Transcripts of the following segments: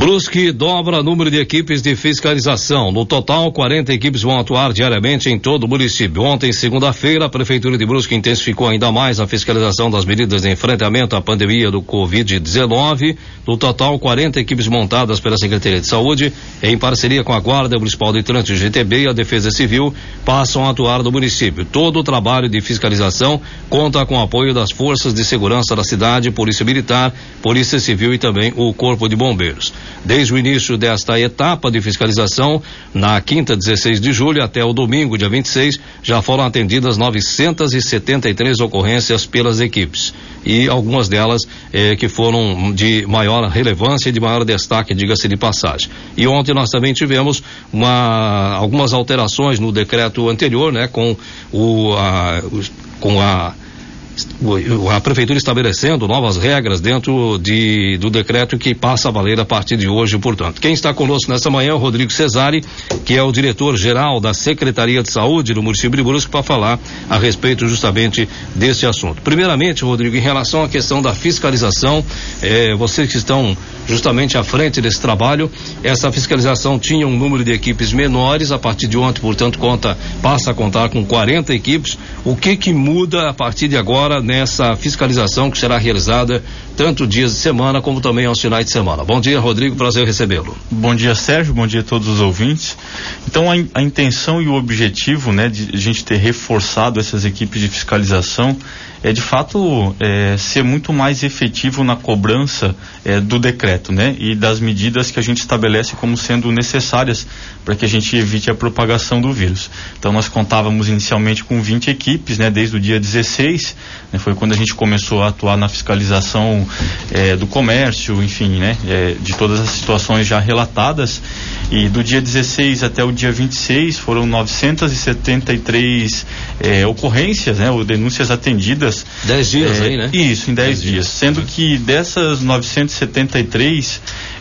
Brusque dobra o número de equipes de fiscalização. No total, 40 equipes vão atuar diariamente em todo o município. Ontem, segunda-feira, a Prefeitura de Brusque intensificou ainda mais a fiscalização das medidas de enfrentamento à pandemia do Covid-19. No total, 40 equipes montadas pela Secretaria de Saúde, em parceria com a Guarda Municipal de Trânsito, GTB e a Defesa Civil, passam a atuar no município. Todo o trabalho de fiscalização conta com o apoio das forças de segurança da cidade, Polícia Militar, Polícia Civil e também o Corpo de Bombeiros. Desde o início desta etapa de fiscalização, na quinta, 16 de julho, até o domingo, dia 26, já foram atendidas 973 ocorrências pelas equipes. E algumas delas que foram de maior relevância e de maior destaque, diga-se de passagem. E ontem nós também tivemos algumas alterações no decreto anterior, né, com a Prefeitura estabelecendo novas regras dentro do decreto que passa a valer a partir de hoje, portanto. Quem está conosco nessa manhã é o Rodrigo Cesari, que é o diretor-geral da Secretaria de Saúde do município de Brusque, para falar a respeito justamente desse assunto. Primeiramente, Rodrigo, em relação à questão da fiscalização, vocês que estão justamente à frente desse trabalho, essa fiscalização tinha um número de equipes menores, a partir de ontem, portanto, passa a contar com 40 equipes. O que muda a partir de agora nessa fiscalização que será realizada tanto dias de semana como também aos finais de semana? Bom dia, Rodrigo, prazer recebê-lo. Bom dia, Sérgio, bom dia a todos os ouvintes. Então a intenção e o objetivo, né, de a gente ter reforçado essas equipes de fiscalização é de fato ser muito mais efetivo na cobrança do decreto, né, e das medidas que a gente estabelece como sendo necessárias para que a gente evite a propagação do vírus. Então nós contávamos inicialmente com 20 equipes, né, desde o dia 16, né, foi quando a gente começou a atuar na fiscalização do comércio, enfim, né, de todas as situações já relatadas, e do dia 16 até o dia 26 foram 973 ocorrências, né, ou denúncias atendidas. 10 dias aí, né? Isso, em 10 dias. Sendo que dessas 973,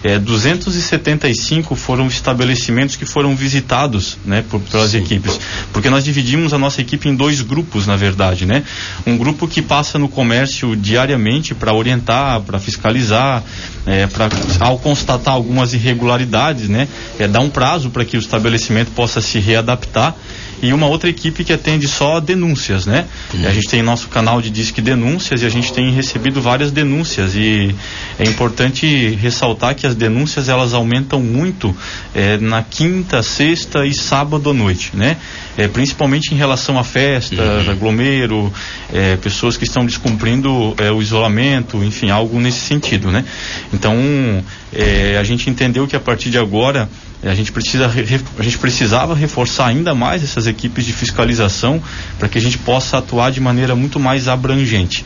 275 foram estabelecimentos que foram visitados, né, pelas equipes. Porque nós dividimos a nossa equipe em dois grupos, na verdade, né? Um grupo que passa no comércio diariamente para orientar, para fiscalizar, ao constatar algumas irregularidades, né? Dar um prazo para que o estabelecimento possa se readaptar. E uma outra equipe que atende só denúncias, né? A gente tem nosso canal de Disque Denúncias e a gente tem recebido várias denúncias, e é importante ressaltar que as denúncias elas aumentam muito na quinta, sexta e sábado à noite, né? Principalmente em relação a festas, aglomero, pessoas que estão descumprindo o isolamento, enfim, algo nesse sentido, né? Então, a gente entendeu que a partir de agora a gente precisava reforçar ainda mais essas equipes de fiscalização para que a gente possa atuar de maneira muito mais abrangente.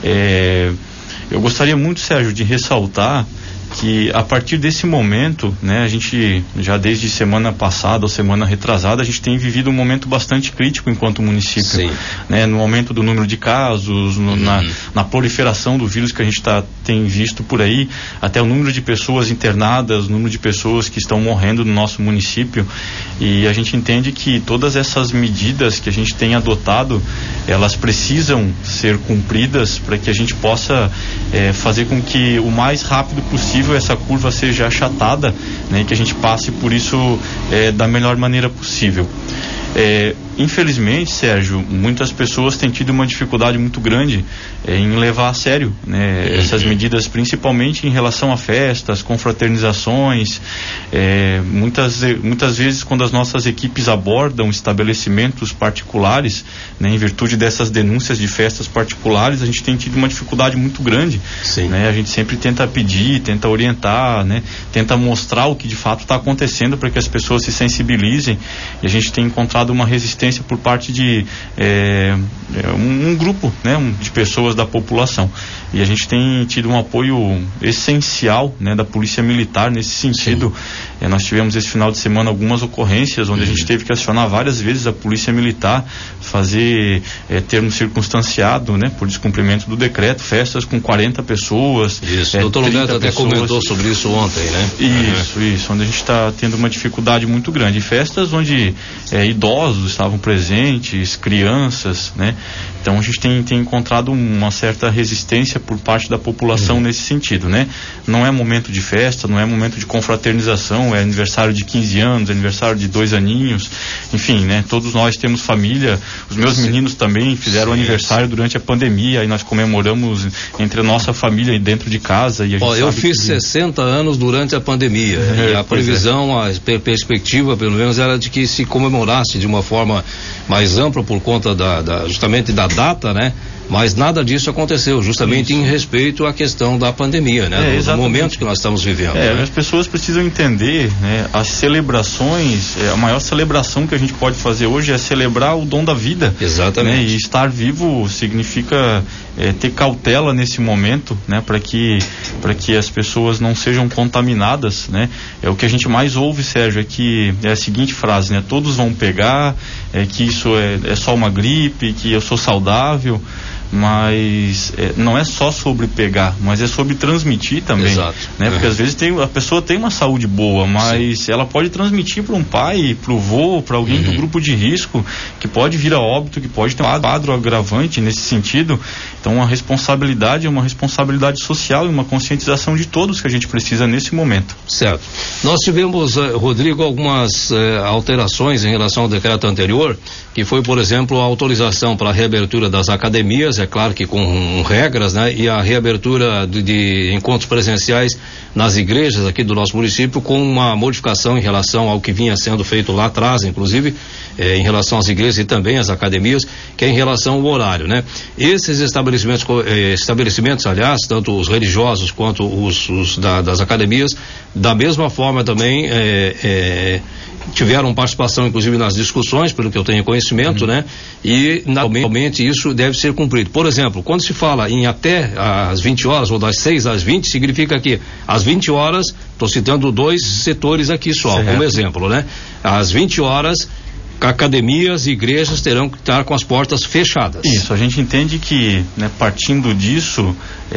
Eu gostaria muito, Sérgio, de ressaltar que a partir desse momento, né, a gente já desde semana passada ou semana retrasada, a gente tem vivido um momento bastante crítico enquanto município, né, no aumento do número de casos, na proliferação do vírus que a gente tem visto por aí, até o número de pessoas internadas, o número de pessoas que estão morrendo no nosso município, e a gente entende que todas essas medidas que a gente tem adotado, elas precisam ser cumpridas para que a gente possa fazer com que o mais rápido possível essa curva seja achatada, né, e que a gente passe por isso da melhor maneira possível. Infelizmente, Sérgio, muitas pessoas têm tido uma dificuldade muito grande em levar a sério, né, essas medidas, principalmente em relação a festas, confraternizações. Muitas vezes, quando as nossas equipes abordam estabelecimentos particulares, né, em virtude dessas denúncias de festas particulares, a gente tem tido uma dificuldade muito grande. Né? A gente sempre tenta pedir, tenta orientar, né, tenta mostrar o que de fato está acontecendo para que as pessoas se sensibilizem, e a gente tem encontrado uma resistência por parte de um grupo, né, de pessoas da população, e a gente tem tido um apoio essencial, né, da Polícia Militar nesse sentido. Nós tivemos esse final de semana algumas ocorrências onde a gente teve que acionar várias vezes a Polícia Militar, fazer termo circunstanciado, né, por descumprimento do decreto, festas com 40 pessoas. Isso, o doutor Humberto até comentou sobre isso ontem, né? Isso, onde a gente está tendo uma dificuldade muito grande. Festas onde idosos estavam estavam presentes, crianças, né? Então a gente tem encontrado uma certa resistência por parte da população nesse sentido, né? Não é momento de festa, não é momento de confraternização, é aniversário de 15 anos, aniversário de 2 aninhos, enfim, né? Todos nós temos família, os meus meninos também fizeram aniversário durante a pandemia, aí nós comemoramos entre a nossa família e dentro de casa. E a gente eu fiz 60 anos durante a pandemia, e a previsão, a perspectiva pelo menos era de que se comemorasse de uma forma mais ampla por conta justamente da data, né? Mas nada disso aconteceu, justamente em respeito à questão da pandemia, né? Do momento que nós estamos vivendo. Né? As pessoas precisam entender, né? As celebrações, a maior celebração que a gente pode fazer hoje é celebrar o dom da vida. Exatamente. Né? E estar vivo significa ter cautela nesse momento, né? Para que as pessoas não sejam contaminadas, né? O que a gente mais ouve, Sérgio, é a seguinte frase, né? Todos vão pegar, que isso é só uma gripe, que eu sou saudável. Mas não é só sobre pegar, mas é sobre transmitir também. Exato. Né? Porque às vezes a pessoa tem uma saúde boa, mas ela pode transmitir para um pai, para o vô, para alguém do grupo de risco, que pode vir a óbito, que pode ter um quadro agravante nesse sentido. Então a responsabilidade é uma responsabilidade social e uma conscientização de todos que a gente precisa nesse momento. Certo. Nós tivemos, Rodrigo, algumas alterações em relação ao decreto anterior, que foi, por exemplo, a autorização para a reabertura das academias, é claro que com regras, né? E a reabertura de encontros presenciais nas igrejas aqui do nosso município, com uma modificação em relação ao que vinha sendo feito lá atrás, inclusive, em relação às igrejas e também às academias, que é em relação ao horário, né? Esses estabelecimentos, aliás, tanto os religiosos quanto os das academias, da mesma forma também tiveram participação, inclusive, nas discussões, pelo que eu tenho conhecimento, né? E, naturalmente, isso deve ser cumprido. Por exemplo, quando se fala em até às 20 horas, ou das 6 às 20, significa que às 20 horas, estou citando 2 setores aqui só, como exemplo, né? Às 20 horas, academias e igrejas terão que estar com as portas fechadas. Isso, a gente entende que, né, partindo disso,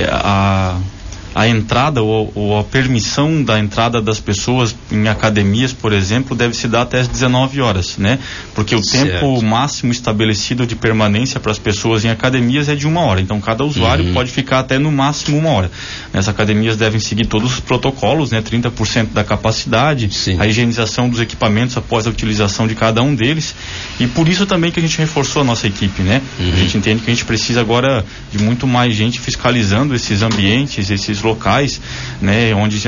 a entrada ou a permissão da entrada das pessoas em academias, por exemplo, deve se dar até as 19 horas, né? Porque o tempo máximo estabelecido de permanência para as pessoas em academias é de 1 hora. Então, cada usuário pode ficar até no máximo 1 hora. As academias devem seguir todos os protocolos, né? 30% da capacidade, a higienização dos equipamentos após a utilização de cada um deles. E por isso também que a gente reforçou a nossa equipe, né? A gente entende que a gente precisa agora de muito mais gente fiscalizando esses ambientes, esses locais, né, onde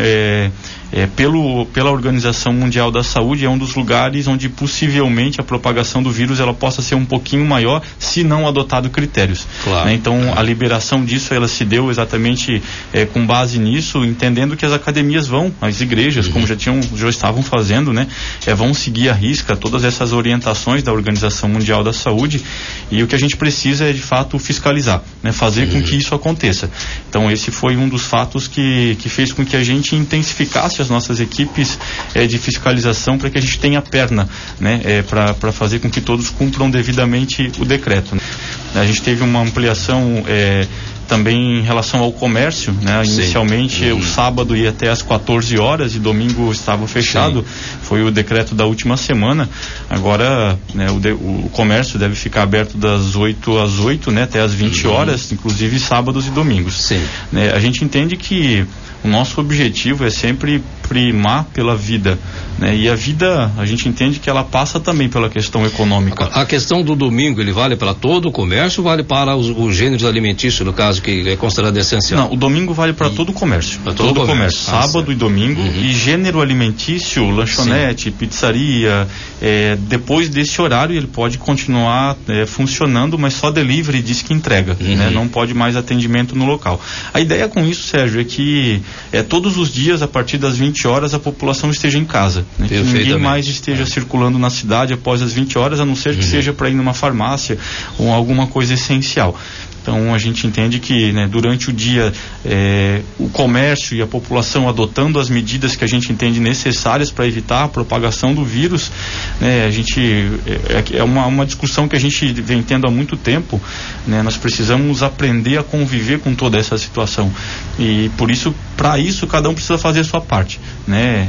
pela Organização Mundial da Saúde é um dos lugares onde possivelmente a propagação do vírus ela possa ser um pouquinho maior se não adotado critérios. Claro. Né? Então a liberação disso ela se deu exatamente com base nisso, entendendo que as academias as igrejas, como já estavam fazendo, né, vão seguir à risca todas essas orientações da Organização Mundial da Saúde, e o que a gente precisa é de fato fiscalizar, né, fazer com que isso aconteça. Então esse foi um dos fatos que fez com que a gente intensificasse as nossas equipes de fiscalização para que a gente tenha perna, né, para fazer com que todos cumpram devidamente o decreto. Né? A gente teve uma ampliação também em relação ao comércio, né? Inicialmente o sábado ia até às 14 horas e domingo estava fechado. Foi o decreto da última semana. Agora, né, o comércio deve ficar aberto das 8 às 8, né, até às 20 horas, inclusive sábados e domingos. Né? A gente entende que o nosso objetivo é sempre primar pela vida, né? E a vida, a gente entende que ela passa também pela questão econômica. A questão do domingo, ele vale para todo o comércio ou vale para os gêneros alimentícios, no caso, que é considerado essencial? Não, o domingo vale para todo o comércio. Para todo o comércio. Sábado e domingo. E gênero alimentício, lanchonete, pizzaria, depois desse horário ele pode continuar funcionando, mas só delivery diz que entrega, né? Não pode mais atendimento no local. A ideia com isso, Sérgio, é que todos os dias, a partir das 20 horas, a população esteja em casa, né? Que ninguém mais esteja circulando na cidade após as 20 horas, a não ser que seja para ir numa farmácia ou alguma coisa essencial. Então a gente entende que, né, durante o dia o comércio e a população adotando as medidas que a gente entende necessárias para evitar a propagação do vírus, né, a gente é uma discussão que a gente vem tendo há muito tempo, né, nós precisamos aprender a conviver com toda essa situação, e por isso, para isso, cada um precisa fazer a sua parte, né,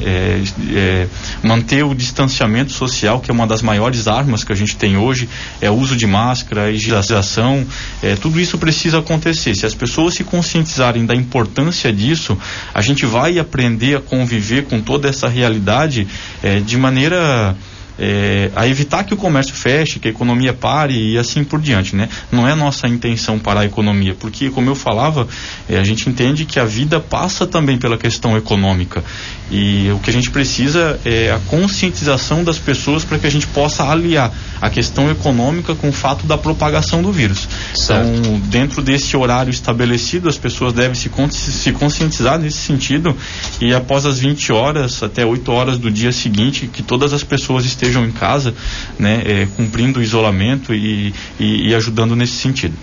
manter o distanciamento social, que é uma das maiores armas que a gente tem hoje, o uso de máscara, a higienização, tudo isso precisa acontecer. Se as pessoas se conscientizarem da importância disso, a gente vai aprender a conviver com toda essa realidade de maneira a evitar que o comércio feche, que a economia pare e assim por diante, né? Não é nossa intenção parar a economia, porque, como eu falava, a gente entende que a vida passa também pela questão econômica, e o que a gente precisa é a conscientização das pessoas para que a gente possa aliar a questão econômica com o fato da propagação do vírus. Certo. Então, dentro desse horário estabelecido, as pessoas devem se conscientizar nesse sentido, e após as 20 horas até 8 horas do dia seguinte, que todas as pessoas estejam em casa, né, cumprindo o isolamento e ajudando nesse sentido.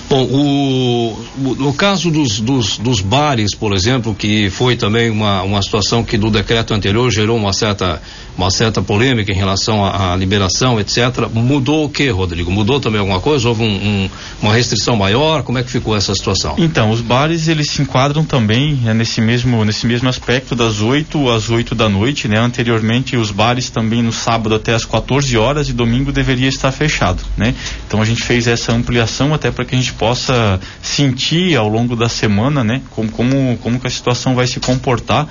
Bom, no caso dos bares, por exemplo, que foi também uma situação que do decreto anterior gerou uma certa polêmica em relação à liberação, etc. Mudou o que, Rodrigo? Mudou também alguma coisa? Houve uma restrição maior? Como é que ficou essa situação? Então, os bares, eles se enquadram também nesse mesmo aspecto, das 8 às 8 da noite, né? Anteriormente, os bares também no sábado até às 14 horas e domingo deveria estar fechado, né? Então, a gente fez essa ampliação até para que a gente possa sentir ao longo da semana, né? Como que a situação vai se comportar.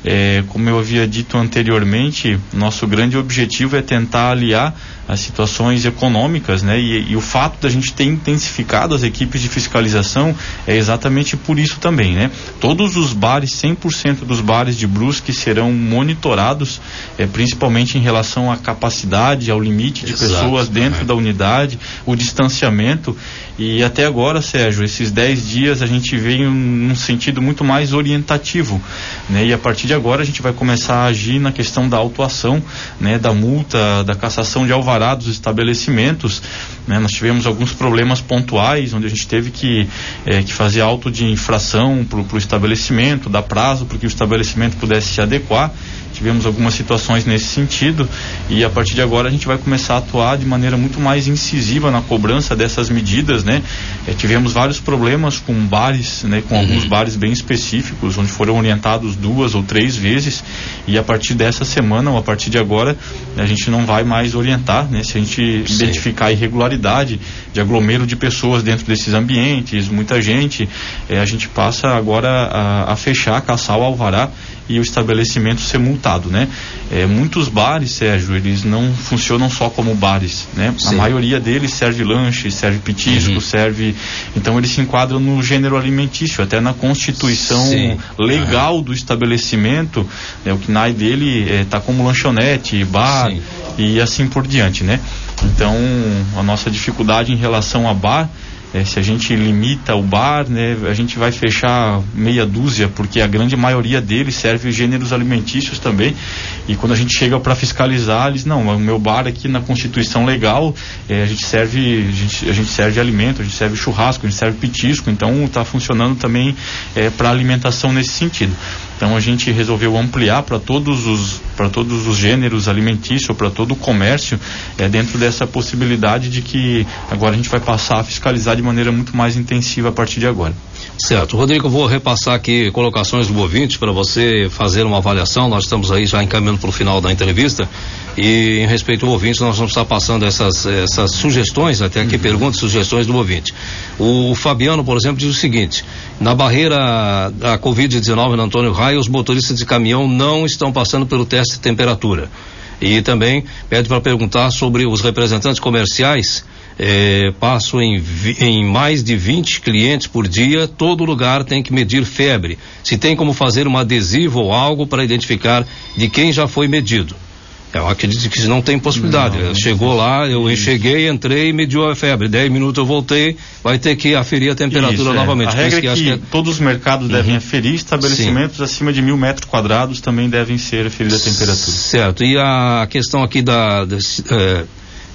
Como eu havia dito anteriormente, nosso grande objetivo é tentar aliar as situações econômicas, né? E o fato da gente ter intensificado as equipes de fiscalização é exatamente por isso também, né? Todos os bares, 100% dos bares de Brusque serão monitorados, principalmente em relação à capacidade, ao limite de pessoas dentro da unidade, o distanciamento. E até agora, Sérgio, esses 10 dias a gente veio num sentido muito mais orientativo, né? E a partir de agora a gente vai começar a agir na questão da autuação, né? Da multa, da cassação de alvará dos estabelecimentos, né? Nós tivemos alguns problemas pontuais onde a gente teve que fazer auto de infração pro estabelecimento, dar prazo para que o estabelecimento pudesse se adequar. Tivemos algumas situações nesse sentido, e a partir de agora a gente vai começar a atuar de maneira muito mais incisiva na cobrança dessas medidas, né? Tivemos vários problemas com bares, né? Com alguns bares bem específicos, onde foram orientados 2 ou 3 vezes, e a partir dessa semana, ou a partir de agora, a gente não vai mais orientar, né? Se a gente identificar irregularidade de aglomero de pessoas dentro desses ambientes, muita gente, a gente passa agora a fechar, caçar o alvará e o estabelecimento ser multado, né? Muitos bares, Sérgio, eles não funcionam só como bares, né? Sim. A maioria deles serve lanche, serve petisco, serve... Então eles se enquadram no gênero alimentício, até na constituição legal do estabelecimento, né? O CNAE dele está como lanchonete, bar e assim por diante, né? Então a nossa dificuldade em relação a bar, se a gente limita o bar, né, a gente vai fechar meia dúzia, porque a grande maioria deles serve gêneros alimentícios também, e quando a gente chega para fiscalizar, eles, não, o meu bar aqui na Constituição Legal, a gente serve alimento, a gente serve churrasco, a gente serve petisco, então está funcionando também para alimentação nesse sentido. Então a gente resolveu ampliar para todos os gêneros alimentícios, para todo o comércio, dentro dessa possibilidade de que agora a gente vai passar a fiscalizar de maneira muito mais intensiva a partir de agora. Certo. Rodrigo, eu vou repassar aqui colocações do ouvinte para você fazer uma avaliação. Nós estamos aí já encaminhando para o final da entrevista, e em respeito ao ouvinte nós vamos estar passando essas sugestões, até aqui perguntas e sugestões do ouvinte. O Fabiano, por exemplo, diz o seguinte: na barreira da Covid-19 no Antônio Raio, os motoristas de caminhão não estão passando pelo teste de temperatura. E também pede para perguntar sobre os representantes comerciais. Passo em mais de 20 clientes por dia, todo lugar tem que medir febre. Se tem como fazer um adesivo ou algo para identificar de quem já foi medido. Eu acredito que não tem possibilidade. Chegou lá, eu cheguei, entrei e mediu a febre. 10 minutos eu voltei, vai ter que aferir a temperatura novamente. A regra é que todos os mercados devem aferir, estabelecimentos acima de 1.000 metros quadrados também devem ser aferidos a temperatura. Certo. E a questão aqui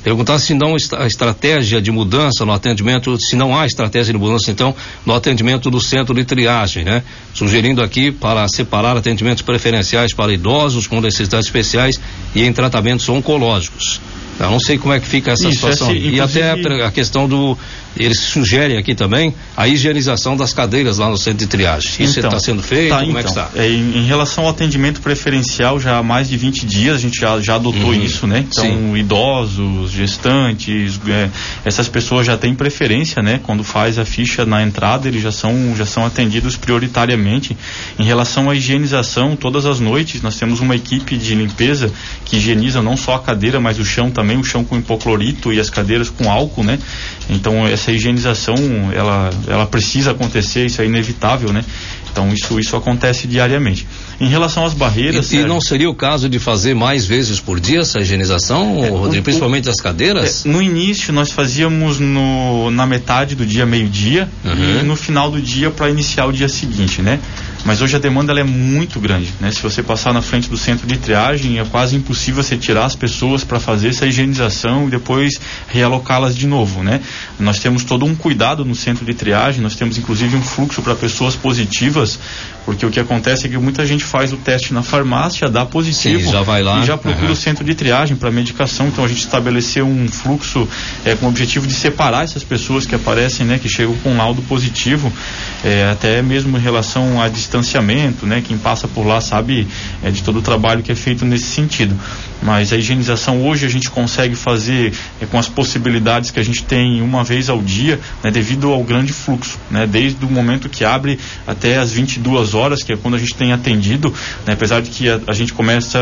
Perguntar se não a estratégia de mudança no atendimento, se não há estratégia de mudança, então, no atendimento do centro de triagem, né? Sugerindo aqui para separar atendimentos preferenciais para idosos com necessidades especiais e em tratamentos oncológicos. Eu não sei como é que fica essa situação. E até a questão eles sugerem aqui também a higienização das cadeiras lá no centro de triagem. Isso está sendo feito? Como é que está? Em relação ao atendimento preferencial, já há mais de 20 dias a gente já adotou isso, né? Então, sim, idosos, gestantes, essas pessoas já têm preferência, né? Quando faz a ficha na entrada, eles já são atendidos prioritariamente. Em relação à higienização, todas as noites nós temos uma equipe de limpeza que higieniza não só a cadeira, mas o chão também, o chão com hipoclorito e as cadeiras com álcool, né? Então, essa higienização, ela precisa acontecer, isso é inevitável, né? Então isso acontece diariamente. Em relação às barreiras... E não seria o caso de fazer mais vezes por dia essa higienização, Rodrigo, principalmente as cadeiras? No início nós fazíamos na metade do dia, meio-dia, e no final do dia para iniciar o dia seguinte, né? Mas hoje a demanda ela é muito grande, né? Se você passar na frente do centro de triagem, é quase impossível você tirar as pessoas para fazer essa higienização e depois realocá-las de novo, né? Nós temos todo um cuidado no centro de triagem, nós temos inclusive um fluxo para pessoas positivas, porque o que acontece é que muita gente faz o teste na farmácia, dá positivo, sim, já vai lá, e já procura o centro de triagem para medicação. Então a gente estabeleceu um fluxo com o objetivo de separar essas pessoas que aparecem, né, que chegam com laudo positivo, até mesmo em relação a distanciamento, né? Quem passa por lá sabe de todo o trabalho que é feito nesse sentido. Mas a higienização hoje a gente consegue fazer com as possibilidades que a gente tem uma vez ao dia, né, devido ao grande fluxo, né, desde o momento que abre até as 22 horas, que é quando a gente tem atendido, né, apesar de que a gente começa,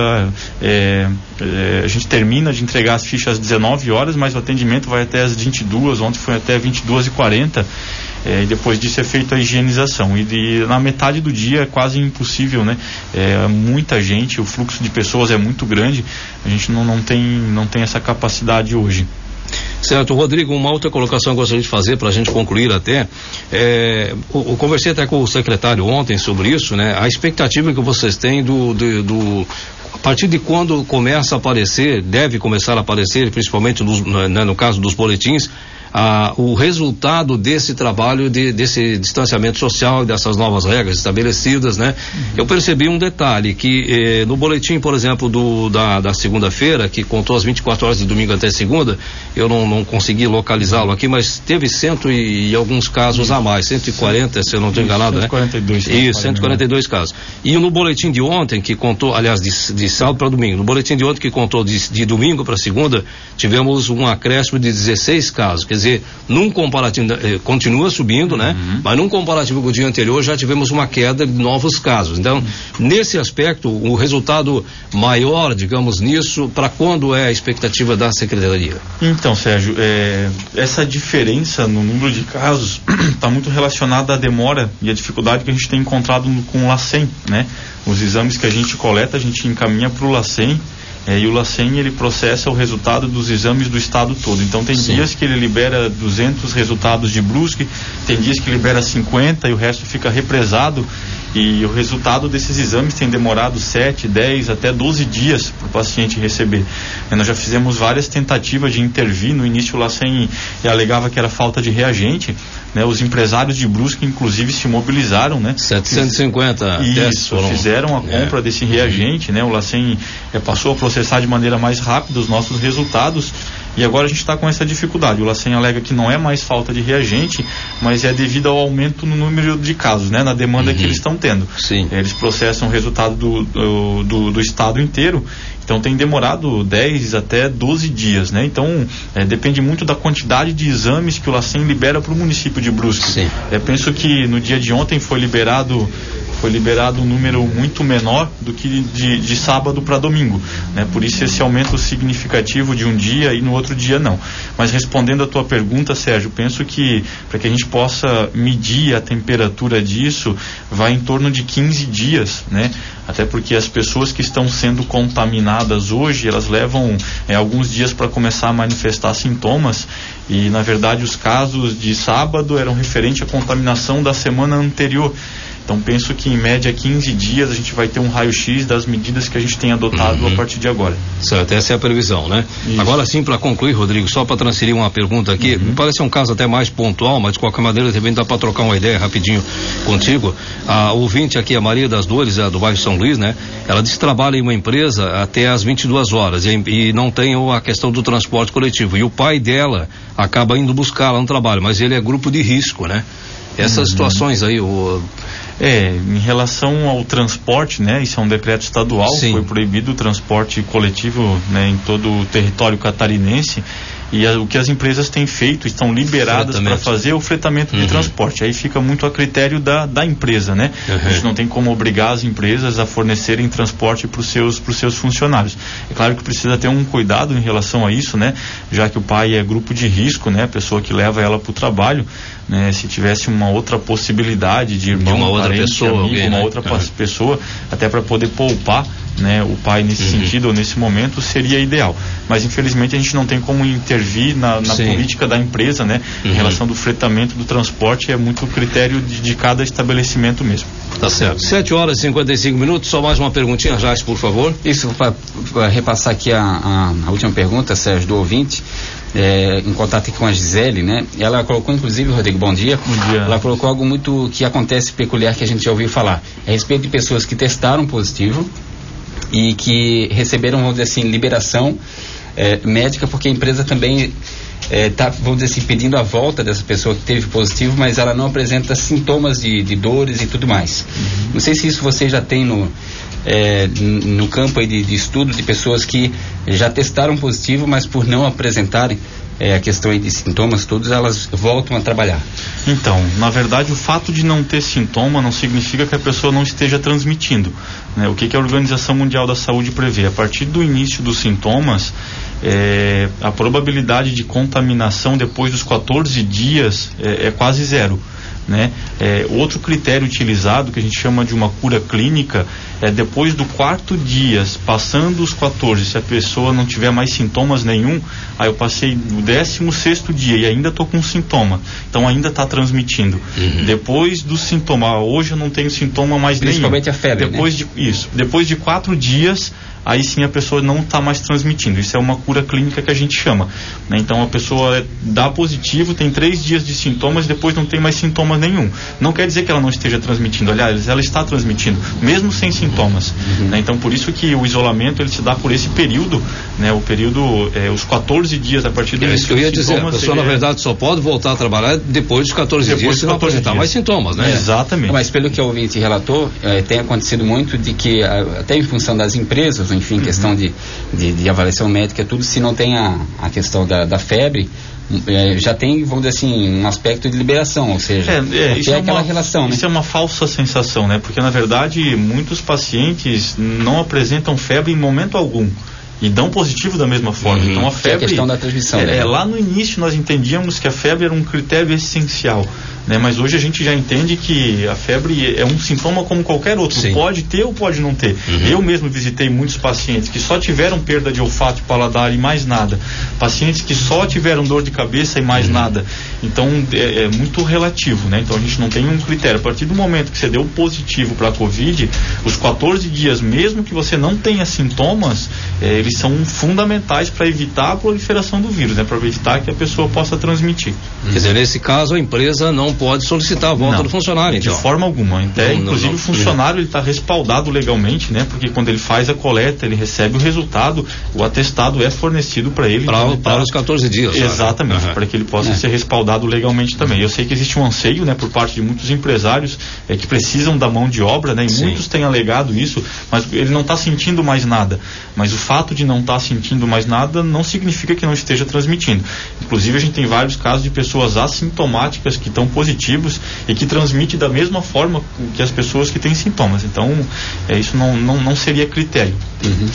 a gente termina de entregar as fichas às 19 horas, mas o atendimento vai até as 22, ontem foi até 22h40. E depois disso é feita a higienização e na metade do dia é quase impossível, né? Muita gente, o fluxo de pessoas é muito grande, a gente não tem essa capacidade hoje. Certo, Rodrigo, uma outra colocação que eu gostaria de fazer para a gente concluir até, eu conversei até com o secretário ontem sobre isso, né? A expectativa que vocês têm a partir de quando começa a aparecer, deve começar a aparecer, principalmente no caso dos boletins, o resultado desse trabalho, desse distanciamento social, dessas novas regras estabelecidas, né? Eu percebi um detalhe, que no boletim, por exemplo, da segunda-feira, que contou as 24 horas de domingo até segunda, eu não consegui localizá-lo aqui, mas teve 100 e alguns casos a mais, 140, se eu não estou enganado, 142, né? Isso, 142 casos. E no boletim de ontem, que contou, aliás, de sábado para domingo, no boletim de ontem que contou de domingo para segunda, tivemos um acréscimo de 16 casos, quer dizer, num comparativo, continua subindo, né? Mas num comparativo com o dia anterior já tivemos uma queda de novos casos. Então, nesse aspecto, o resultado maior, digamos, nisso, para quando é a expectativa da Secretaria? Então, Sérgio, essa diferença no número de casos está muito relacionada à demora e à dificuldade que a gente tem encontrado com o LACEN, né? Os exames que a gente coleta, a gente encaminha para o LACEN, e o LACEN ele processa o resultado dos exames do estado todo. Então tem dias que ele libera 200 resultados de Brusque, tem dias que libera 50 e o resto fica represado, e o resultado desses exames tem demorado 7, 10, até 12 dias para o paciente receber. Nós já fizemos várias tentativas de intervir. No início o LACEN alegava que era falta de reagente, né? Os empresários de Brusque inclusive se mobilizaram, né? 750 testes foram... fizeram a compra desse reagente, né? O LACEN passou a processar de maneira mais rápida os nossos resultados, e agora a gente está com essa dificuldade. O LACEN alega que não é mais falta de reagente, mas é devido ao aumento no número de casos, né? Na demanda que eles estão tendo. Sim. Eles processam o resultado do estado inteiro, então tem demorado 10 até 12 dias, né? Então depende muito da quantidade de exames que o LACEN libera para o município de Brusque. Sim. Penso que no dia de ontem foi liberado um número muito menor do que de sábado para domingo, né? Por isso esse aumento significativo de um dia e no outro dia não. Mas respondendo a tua pergunta, Sérgio, penso que para que a gente possa medir a temperatura disso, vai em torno de 15 dias, né? Até porque as pessoas que estão sendo contaminadas hoje, elas levam alguns dias para começar a manifestar sintomas, e na verdade os casos de sábado eram referentes à contaminação da semana anterior. Então penso que em média 15 dias a gente vai ter um raio-x das medidas que a gente tem adotado a partir de agora. Certo, essa é a previsão, né? Isso. Agora sim, para concluir, Rodrigo, só para transferir uma pergunta aqui, me parece um caso até mais pontual, mas de qualquer maneira também dá para trocar uma ideia rapidinho contigo. A ouvinte aqui, a Maria das Dores, do bairro São Luís, né? Ela diz que trabalha em uma empresa até às 22 horas e não tem a questão do transporte coletivo. E o pai dela acaba indo buscar lá no trabalho, mas ele é grupo de risco, né? Essas situações aí, em relação ao transporte, né? Isso é um decreto estadual, foi proibido o transporte coletivo, né, em todo o território catarinense. E o que as empresas têm feito, estão liberadas para fazer o fretamento de transporte. Aí fica muito a critério da empresa, né? A gente não tem como obrigar as empresas a fornecerem transporte para os seus funcionários. É claro que precisa ter um cuidado em relação a isso, né? Já que o pai é grupo de risco, né? A pessoa que leva ela para o trabalho, né? Se tivesse uma outra possibilidade de irmão, uma outra parente, pessoa, amigo, alguém, uma né? outra pessoa, até para poder poupar, né, o pai nesse sentido ou nesse momento, seria ideal. Mas infelizmente a gente não tem como intervir na política da empresa, né, em relação do fretamento do transporte. É muito critério de cada estabelecimento mesmo. Tá certo. 7h55, só mais uma perguntinha, Jais, por favor. Isso, para repassar aqui a última pergunta, Sérgio, do ouvinte, em contato aqui com a Gisele, né? Ela colocou, inclusive, Rodrigo, bom dia. Bom dia. Ela colocou algo muito que acontece peculiar que a gente já ouviu falar, a respeito de pessoas que testaram positivo e que receberam, vamos dizer assim, liberação médica, porque a empresa também está, vamos dizer assim, pedindo a volta dessa pessoa que teve positivo, mas ela não apresenta sintomas de dores e tudo mais. Não sei se isso você já tem no campo aí de estudo de pessoas que já testaram positivo, mas por não apresentarem a questão aí de sintomas todos, elas voltam a trabalhar. Então, na verdade, o fato de não ter sintoma não significa que a pessoa não esteja transmitindo, né? O que a Organização Mundial da Saúde prevê? A partir do início dos sintomas, a probabilidade de contaminação depois dos 14 dias é quase zero, né? Outro critério utilizado, que a gente chama de uma cura clínica, depois do 4º dia, passando os 14, se a pessoa não tiver mais sintomas nenhum, aí eu passei o 16º dia e ainda estou com sintoma, então ainda está transmitindo. Depois do sintoma, hoje eu não tenho sintoma mais nenhum. Principalmente a febre, depois, né? Depois de 4 dias, aí sim a pessoa não está mais transmitindo. Isso é uma cura clínica que a gente chama, né? Então a pessoa dá positivo, tem 3 dias de sintomas, depois não tem mais sintomas nenhum. Não quer dizer que ela não esteja transmitindo, aliás, ela está transmitindo, mesmo sem sintomas. Né? Então por isso que o isolamento ele se dá por esse período, né? O período, os 14 dias a partir do início dos sintomas. Eu ia dizer, a pessoa na verdade só pode voltar a trabalhar depois dos 14 dias, se não apresentar mais sintomas, né? Exatamente. Mas pelo que o ouvinte relatou, tem acontecido muito de que, até em função das empresas, enfim, questão de avaliação médica, tudo, se não tem a questão da febre, já tem, vamos dizer assim, um aspecto de liberação, ou seja, isso aquela relação, né? Isso é uma falsa sensação, né? Porque na verdade muitos pacientes não apresentam febre em momento algum e dão positivo da mesma forma. Então a febre, é a questão da transmissão, né? Lá no início nós entendíamos que a febre era um critério essencial, né? Mas hoje a gente já entende que a febre é um sintoma como qualquer outro. Sim. Pode ter ou pode não ter. Eu mesmo visitei muitos pacientes que só tiveram perda de olfato e paladar e mais nada. Pacientes que só tiveram dor de cabeça e mais nada. Então é muito relativo, né? Então a gente não tem um critério. A partir do momento que você deu positivo para a Covid, os 14 dias, mesmo que você não tenha sintomas, eles são fundamentais para evitar a proliferação do vírus, né? Para evitar que a pessoa possa transmitir. Quer dizer, nesse caso a empresa não pode solicitar a volta do funcionário, então. De forma alguma. Inclusive o funcionário ele está respaldado legalmente, né? Porque quando ele faz a coleta, ele recebe o resultado, o atestado é fornecido para ele. Para os 14 dias. Exatamente, para que ele possa ser respaldado legalmente também. Eu sei que existe um anseio, né, por parte de muitos empresários que precisam da mão de obra, né? E muitos têm alegado isso, mas ele não está sentindo mais nada. Mas o fato de não estar sentindo mais nada não significa que não esteja transmitindo. Inclusive a gente tem vários casos de pessoas assintomáticas que estão positivos e que transmitem da mesma forma que as pessoas que têm sintomas. Então isso não seria critério.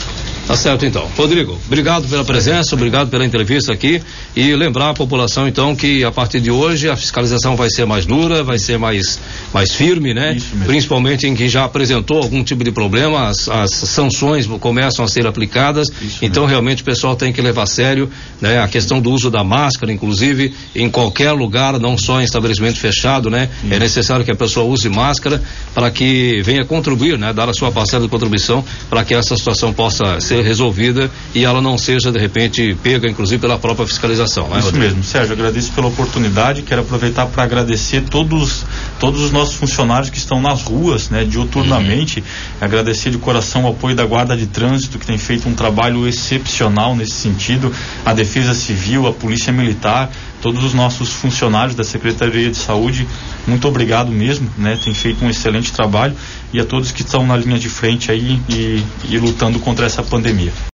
Tá certo, então. Rodrigo, obrigado pela presença, obrigado pela entrevista aqui, e lembrar a população, então, que a partir de hoje a fiscalização vai ser mais dura, vai ser mais firme, né? Principalmente em quem já apresentou algum tipo de problema, as sanções começam a ser aplicadas. Então, realmente, o pessoal tem que levar a sério, né? A questão do uso da máscara, inclusive, em qualquer lugar, não só em estabelecimento fechado, né? É necessário que a pessoa use máscara para que venha contribuir, né? Dar a sua parcela de contribuição para que essa situação possa ser resolvida e ela não seja, de repente, pega, inclusive, pela própria fiscalização, né, Isso Rodrigo? mesmo, Sérgio, agradeço pela oportunidade, quero aproveitar para agradecer todos os nossos funcionários que estão nas ruas, né, diuturnamente, agradecer de coração o apoio da Guarda de Trânsito, que tem feito um trabalho excepcional nesse sentido, a Defesa Civil, a Polícia Militar, todos os nossos funcionários da Secretaria de Saúde, muito obrigado mesmo, né? Tem feito um excelente trabalho, e a todos que estão na linha de frente aí e lutando contra essa pandemia.